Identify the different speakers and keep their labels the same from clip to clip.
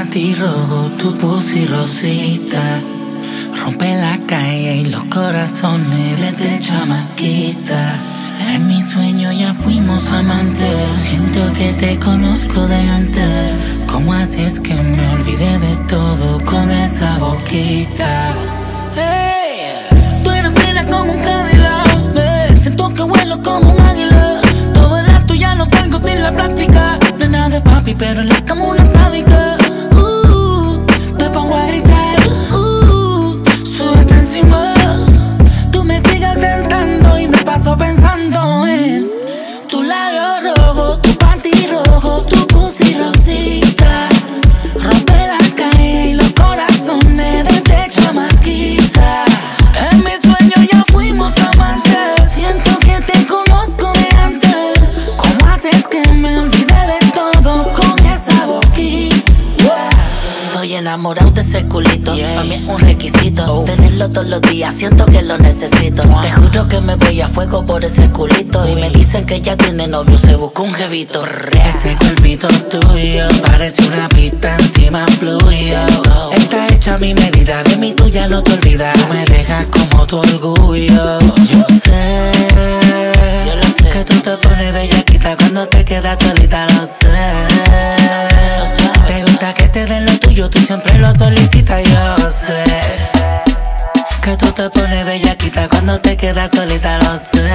Speaker 1: panty rojo, tu pussy rosita. Rompe la calle y los corazones desde chamaquita. En mi sueño ya fuimos amantes. Siento que te conozco de antes. ¿Cómo haces que me olvidé de todo con esa boquita? Hey, tú eres fina como un Cadillac. Siento que vuelo como un águila. Todo el acto ya lo tengo sin la práctica. Nena de papi, pero en la cama una sádica. Te pongo a gritar. Súbete encima. Tú me sigues tentando y me paso pensando en tu labio rojo, tu panty rojo, tu pussy rosita. Rompe la calle y los corazones desde chamaquita. En mi sueño ya fuimos amantes. Siento que te conozco de antes. ¿Cómo haces que me olvide de todo con esa boquita? Estoy enamorado de ese culito. Para mí es un requisito tenerlo todos los días, siento que lo necesito. Te juro que me voy a fuego por ese culito. Y me dicen que ya tiene novio, se busca un jevito. Ese cuerpito tuyo parece una pista encima fluyo. Está hecha a mi medida, de mi tuya no te olvidas. Me dejas como tu orgullo. Yo sé que tú te pones bellaquita cuando te quedas solita, lo sé. Te gusta que te den lo tuyo, tú siempre lo solicitas, yo sé. Que tú te pones bellaquita cuando te quedas solita, lo sé.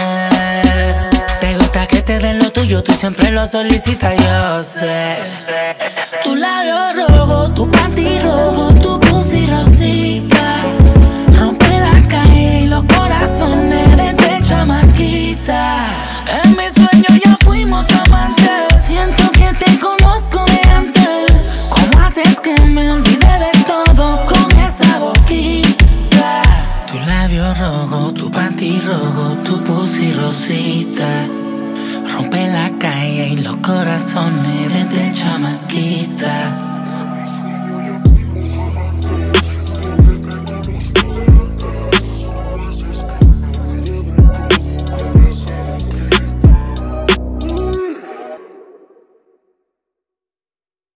Speaker 1: Te gusta que te den lo tuyo, tú siempre lo solicitas, yo sé. Tu labio rojo, tu panty rojo, tu pussy rosita. Rompe la calle y los corazones desde chamaquita. En mi sueño ya fuimos amantes. Siento que te conozco de antes. ¿Cómo haces que me olvide de todo con esa boquita? Tu labio rojo, tu panty rojo, tu pussy rosita. Rompe la calle y los corazones desde chamaquita.